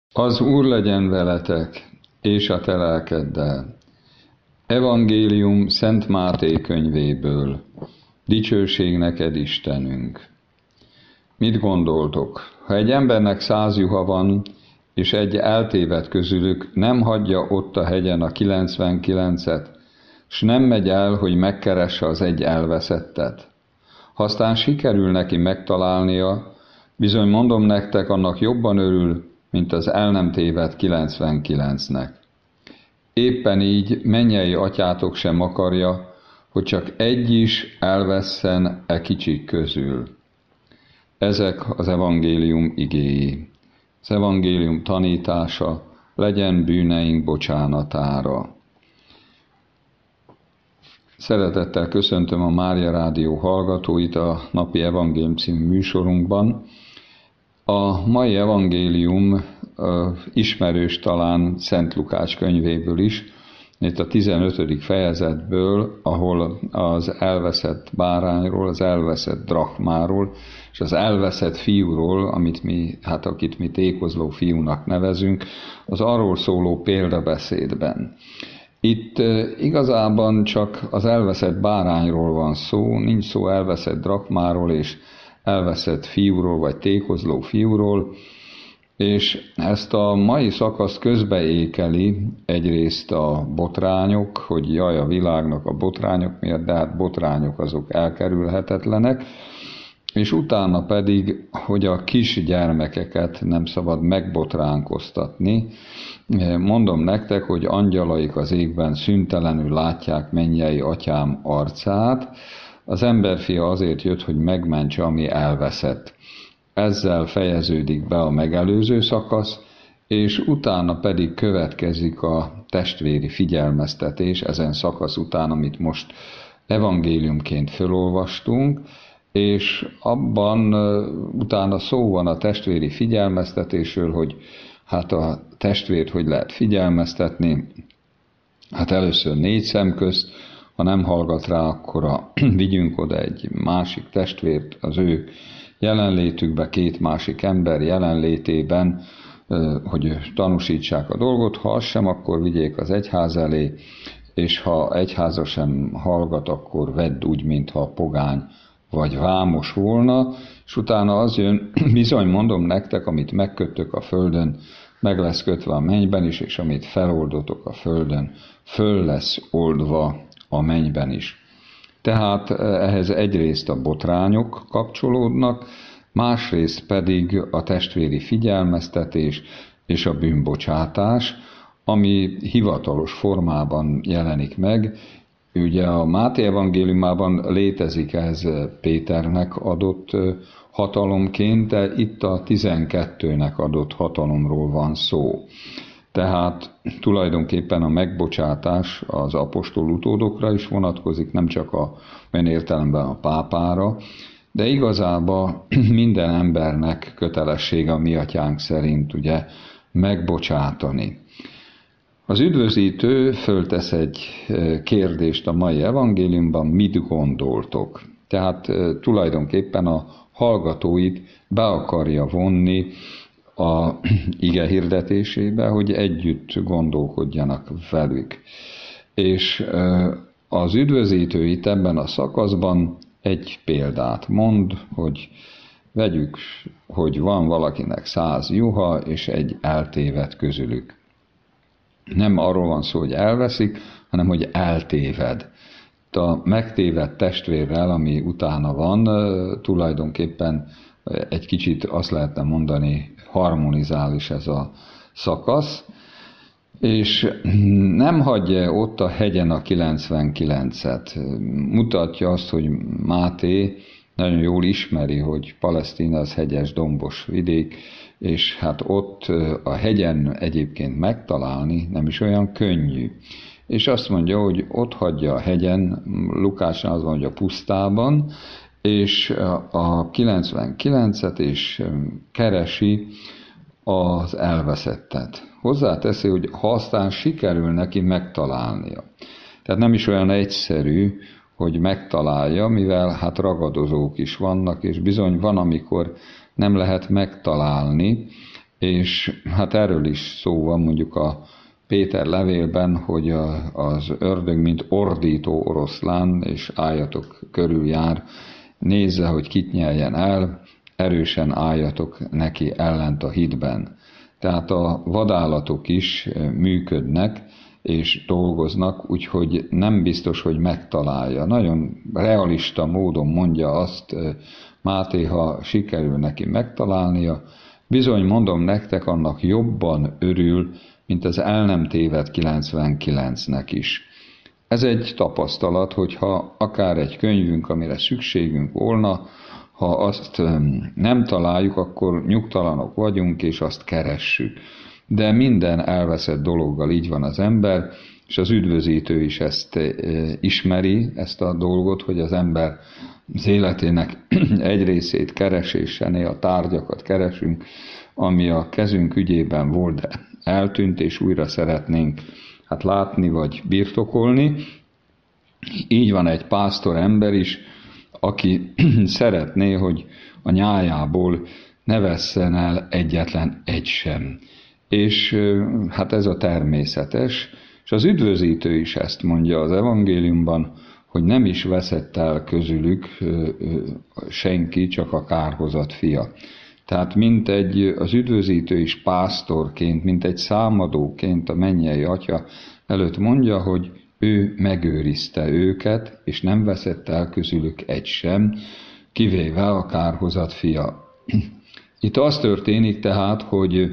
Az Úr legyen veletek, és a te lelkeddel. Evangélium Szent Máté könyvéből. Dicsőség neked, Istenünk! Mit gondoltok? Ha egy embernek 100 juha van, és egy eltévedt közülük, nem hagyja ott a hegyen a 99-et, s nem megy el, hogy megkeresse az egy elveszettet. Ha aztán sikerül neki megtalálnia, bizony mondom nektek, annak jobban örül, mint az el nem tévedt 99-nek. Éppen így mennyei atyátok sem akarja, hogy csak egy is elvesszen e kicsik közül. Ezek az evangélium igéi. Az evangélium tanítása legyen bűneink bocsánatára. Szeretettel köszöntöm a Mária Rádió hallgatóit a napi evangélium című műsorunkban. A mai evangélium ismerős talán Szent Lukács könyvéből is, itt a 15. fejezetből, ahol az elveszett bárányról, az elveszett drachmáról, és az elveszett fiúról, akit mi tékozló fiúnak nevezünk, az arról szóló példabeszédben. Itt igazában csak az elveszett bárányról van szó, nincs szó elveszett drachmáról és elveszett fiúról, vagy tékozló fiúról, és ezt a mai szakaszt közbeékeli egyrészt a botrányok, hogy jaj a világnak a botrányok miatt, de hát botrányok azok elkerülhetetlenek, és utána pedig, hogy a kis gyermekeket nem szabad megbotránkoztatni. Mondom nektek, hogy angyalaik az égben szüntelenül látják mennyei atyám arcát, az emberfia azért jött, hogy megmentse, ami elveszett. Ezzel fejeződik be a megelőző szakasz, és utána pedig következik a testvéri figyelmeztetés ezen szakasz után, amit most evangéliumként felolvastunk, és abban utána szó van a testvéri figyelmeztetésről, hogy hát a testvért hogy lehet figyelmeztetni. Hát először 4 szem közt, ha nem hallgat rá, akkor vigyünk oda egy másik testvért az ő jelenlétükbe, 2 másik ember jelenlétében, hogy tanúsítsák a dolgot, ha az sem, akkor vigyék az egyház elé, és ha egyháza sem hallgat, akkor vedd úgy, mintha pogány vagy vámos volna, és utána az jön, bizony mondom nektek, amit megköttök a földön, meg lesz kötve a mennyben is, és amit feloldotok a földön, föl lesz oldva a mennyben is. Tehát ehhez egyrészt a botrányok kapcsolódnak, másrészt pedig a testvéri figyelmeztetés és a bűnbocsátás, ami hivatalos formában jelenik meg. Ugye a Máté evangéliumában létezik ez Péternek adott hatalomként, de itt a 12-nek adott hatalomról van szó. Tehát tulajdonképpen a megbocsátás az apostol utódokra is vonatkozik, nem csak olyan értelemben a pápára, de igazából minden embernek kötelessége a mi atyánk szerint ugye megbocsátani. Az üdvözítő föltesz egy kérdést a mai evangéliumban, mit gondoltok? Tehát tulajdonképpen a hallgatóit be akarja vonni a ige hirdetésébe, hogy együtt gondolkodjanak velük. És az üdvözítő itt ebben a szakaszban egy példát mond, hogy vegyük, hogy van valakinek 100 juha, és egy eltévedt közülük. Nem arról van szó, hogy elveszik, hanem hogy eltéved. A megtévedt testvérrel, ami utána van, tulajdonképpen egy kicsit azt lehetne mondani, harmonizál is ez a szakasz, és nem hagyja ott a hegyen a 99-et. Mutatja azt, hogy Máté nagyon jól ismeri, hogy Palesztina az hegyes, dombos vidék, és hát ott a hegyen egyébként megtalálni nem is olyan könnyű. És azt mondja, hogy ott hagyja a hegyen, Lukácsnál az van, hogy a pusztában, és a 99-et, és keresi az elveszettet. Hozzáteszi, hogy ha aztán sikerül neki megtalálnia. Tehát nem is olyan egyszerű, hogy megtalálja, mivel hát ragadozók is vannak, és bizony van, amikor nem lehet megtalálni, És hát erről is szó van mondjuk a Péter levélben, hogy az ördög, mint ordító oroszlán, és álljatok körül jár, nézze, hogy kit nyeljen el, erősen álljatok neki ellent a hitben. Tehát a vadállatok is működnek, és dolgoznak, úgyhogy nem biztos, hogy megtalálja. Nagyon realista módon mondja azt Máté, ha sikerül neki megtalálnia, bizony mondom nektek, annak jobban örül, mint az el nem tévedt 99-nek is. Ez egy tapasztalat, hogyha akár egy könyvünk, amire szükségünk volna, ha azt nem találjuk, akkor nyugtalanok vagyunk, és azt keressük. De minden elveszett dologgal így van az ember, és az üdvözítő is ezt ismeri, ezt a dolgot, hogy az ember az életének egy részét keresésénél a tárgyakat keresünk, ami a kezünk ügyében volt, de eltűnt, és újra szeretnénk látni vagy birtokolni. Így van egy pásztor ember is, aki szeretné, hogy a nyájából ne vesszen el egyetlen egy sem. És hát ez a természetes, és az üdvözítő is ezt mondja az evangéliumban, hogy nem is veszett el közülük senki, csak a kárhozat fia. Tehát az üdvözítő is pásztorként, mint egy számadóként a mennyei Atya előtt mondja, hogy ő megőrizte őket, és nem veszett el közülük egy sem, kivéve a kárhozat fia. Itt az történik tehát, hogy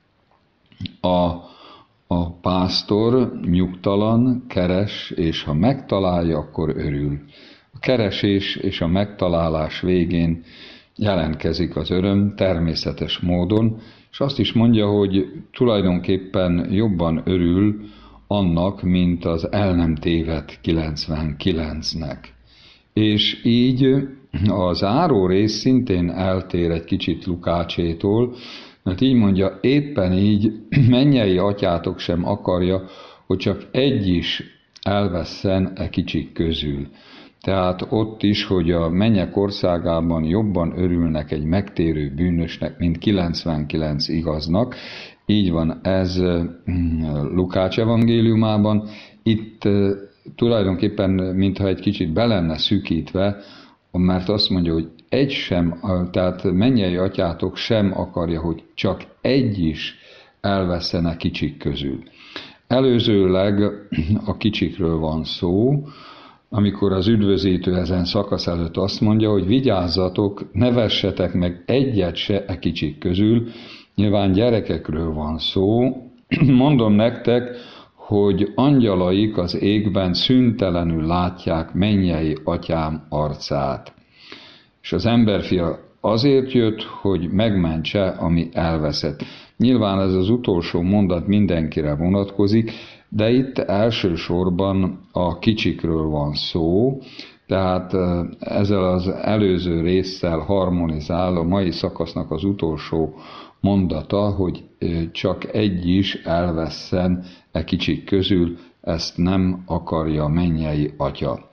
a pásztor nyugtalan, keres, és ha megtalálja, akkor örül. A keresés és a megtalálás végén jelentkezik az öröm természetes módon, és azt is mondja, hogy tulajdonképpen jobban örül annak, mint az el nem tévedt 99-nek. És így a záró rész szintén eltér egy kicsit Lukácsétól, mert így mondja, éppen így mennyei atyátok sem akarja, hogy csak egy is elvesszen e kicsik közül. Tehát ott is, hogy a mennyek országában jobban örülnek egy megtérő bűnösnek, mint 99 igaznak. Így van ez Lukács evangéliumában. Itt tulajdonképpen, mintha egy kicsit be lenne szűkítve, mert azt mondja, hogy egy sem, tehát mennyei atyátok sem akarja, hogy csak egy is elveszene kicsik közül. Előzőleg a kicsikről van szó, amikor az üdvözítő ezen szakasz előtt azt mondja, hogy vigyázzatok, ne vessetek meg egyet se e kicsik közül, nyilván gyerekekről van szó. Mondom nektek, hogy angyalaik az égben szüntelenül látják mennyei atyám arcát. És az emberfia azért jött, hogy megmentse, ami elveszett. Nyilván ez az utolsó mondat mindenkire vonatkozik, de itt elsősorban a kicsikről van szó, tehát ezzel az előző résszel harmonizál a mai szakasznak az utolsó mondata, hogy csak egy is elvesszen e kicsik közül, ezt nem akarja a mennyei Atya.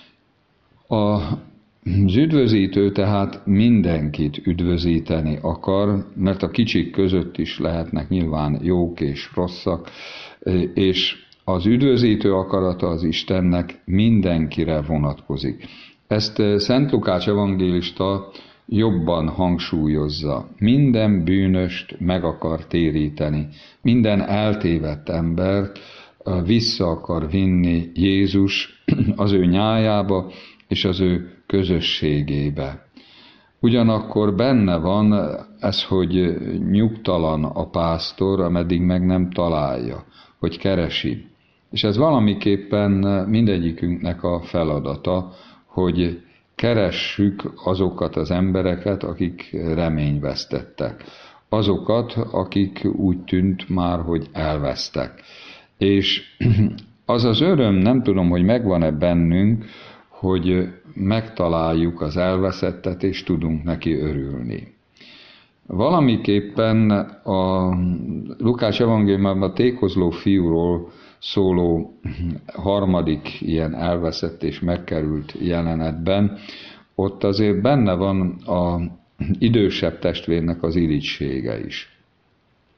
Az üdvözítő tehát mindenkit üdvözíteni akar, mert a kicsik között is lehetnek nyilván jók és rosszak, és az üdvözítő akarata az Istennek mindenkire vonatkozik. Ezt Szent Lukács evangélista jobban hangsúlyozza. Minden bűnöst meg akar téríteni, minden eltévedt embert vissza akar vinni Jézus az ő nyájába és az ő közösségébe. Ugyanakkor benne van ez, hogy nyugtalan a pásztor, ameddig meg nem találja, hogy keresi. És ez valamiképpen mindegyikünknek a feladata, hogy keressük azokat az embereket, akik reményvesztettek. Azokat, akik úgy tűnt már, hogy elvesztek. És az az öröm, nem tudom, hogy megvan-e bennünk, hogy megtaláljuk az elveszettet, és tudunk neki örülni. Valamiképpen a Lukács evangéliumában a tékozló fiúról szóló harmadik ilyen elveszett és megkerült jelenetben, ott azért benne van az idősebb testvérnek az irigysége is.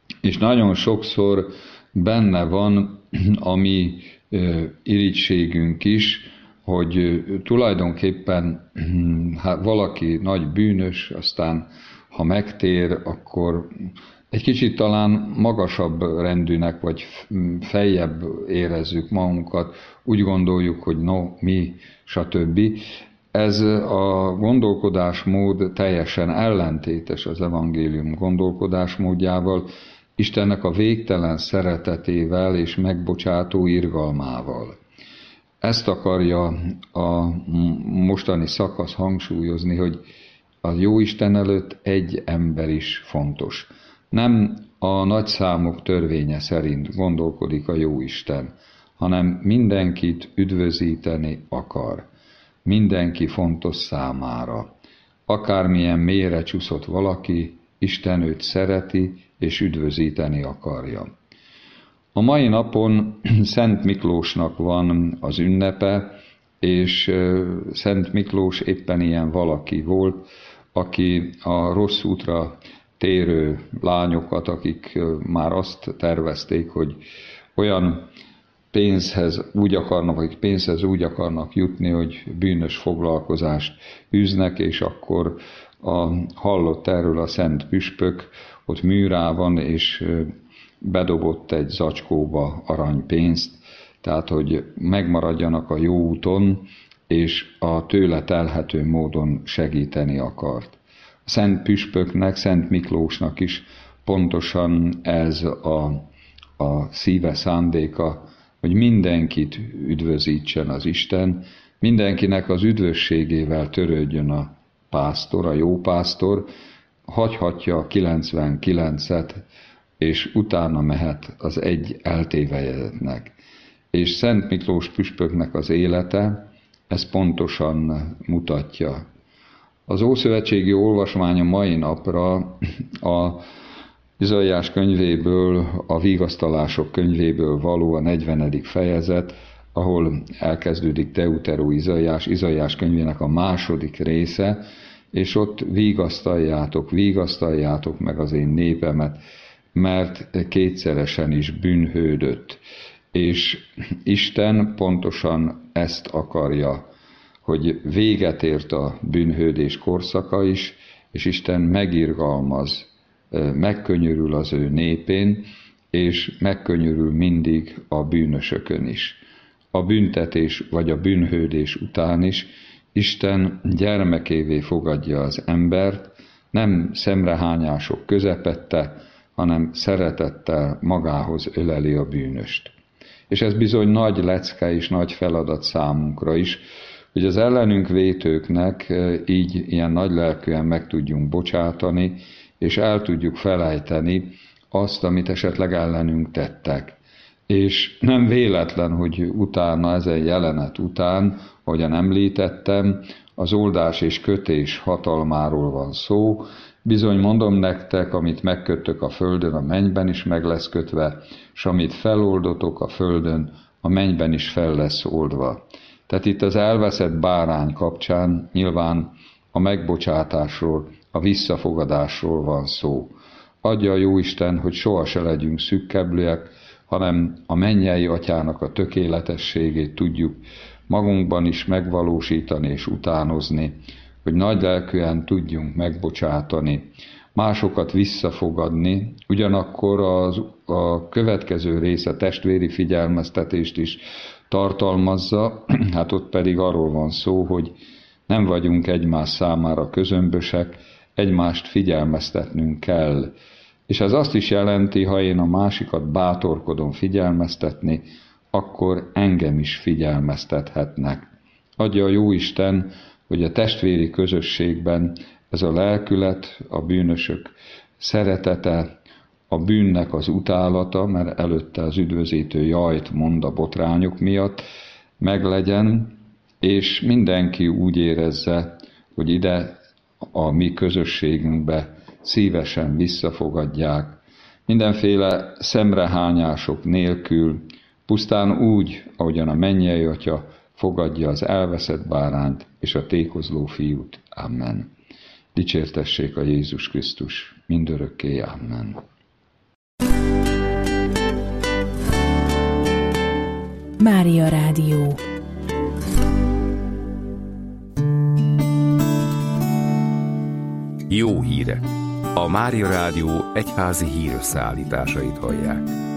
És nagyon sokszor benne van a mi irigységünk is, hogy tulajdonképpen hát valaki nagy bűnös, aztán ha megtér, akkor egy kicsit talán magasabb rendűnek, vagy feljebb érezzük magunkat, úgy gondoljuk, hogy no, mi, stb. Ez a gondolkodásmód teljesen ellentétes az evangélium gondolkodásmódjával, Istennek a végtelen szeretetével és megbocsátó irgalmával. Ezt akarja a mostani szakasz hangsúlyozni, hogy a Jóisten előtt egy ember is fontos. Nem a nagyszámok törvénye szerint gondolkodik a Jóisten, hanem mindenkit üdvözíteni akar. Mindenki fontos számára. Akármilyen mélyre csúszott valaki, Isten őt szereti és üdvözíteni akarja. A mai napon Szent Miklósnak van az ünnepe, és Szent Miklós éppen ilyen valaki volt, aki a rossz útra térő lányokat, akik már azt tervezték, hogy olyan pénzhez úgy akarnak jutni, hogy bűnös foglalkozást űznek, és akkor hallott erről a szent püspök, ott műrában, és bedobott egy zacskóba aranypénzt, tehát hogy megmaradjanak a jó úton, és a tőle telhető módon segíteni akart. A szent püspöknek, Szent Miklósnak is pontosan ez a szíve szándéka, hogy mindenkit üdvözítsen az Isten, mindenkinek az üdvösségével törődjön a pásztor, a jó pásztor, hagyhatja a 99-et, és utána mehet az egy eltévejedetnek. És Szent Miklós püspöknek az élete ezt pontosan mutatja. Az Ószövetségi olvasmány a mai napra a Izaiás könyvéből, a Vigasztalások könyvéből való a 40. fejezet, ahol elkezdődik Deuteró Izaiás könyvének a második része, és ott vigasztaljátok meg az én népemet, mert kétszeresen is bűnhődött. És Isten pontosan ezt akarja, hogy véget ért a bűnhődés korszaka is, és Isten megirgalmaz, megkönyörül az ő népén, és megkönyörül mindig a bűnösökön is. A büntetés vagy a bűnhődés után is Isten gyermekévé fogadja az embert, nem szemrehányások közepette, hanem szeretettel magához öleli a bűnöst. És ez bizony nagy lecke és nagy feladat számunkra is, hogy az ellenünk vétőknek így ilyen nagylelkűen meg tudjunk bocsátani, és el tudjuk felejteni azt, amit esetleg ellenünk tettek. És nem véletlen, hogy utána, ezen jelenet után, ahogyan említettem, az oldás és kötés hatalmáról van szó. Bizony mondom nektek, amit megköttök a földön, a mennyben is meg lesz kötve, és amit feloldotok a földön, a mennyben is fel lesz oldva. Tehát itt az elveszett bárány kapcsán nyilván a megbocsátásról, a visszafogadásról van szó. Adja a Jóisten, hogy soha se legyünk szükkebbőek, hanem a mennyei Atyának a tökéletességét tudjuk magunkban is megvalósítani és utánozni, hogy nagylelkűen tudjunk megbocsátani, másokat visszafogadni, ugyanakkor a következő része testvéri figyelmeztetést is tartalmazza, hát ott pedig arról van szó, hogy nem vagyunk egymás számára közömbösek, egymást figyelmeztetnünk kell. És ez azt is jelenti, ha én a másikat bátorkodom figyelmeztetni, akkor engem is figyelmeztethetnek. Adja a Jóisten, hogy a testvéri közösségben ez a lelkület, a bűnösök szeretete, a bűnnek az utálata, mert előtte az üdvözítő jajt mond a botrányok miatt, meglegyen, és mindenki úgy érezze, hogy ide a mi közösségünkbe szívesen visszafogadják, mindenféle szemrehányások nélkül, pusztán úgy, ahogyan a mennyei Atya fogadja az elveszett bárányt és a tékozló fiút. Amen. Dicsértessék a Jézus Krisztus mindörökké. Amen. Mária Rádió. Jó hírek! A Mária Rádió egyházi hírösszeállításait hallják.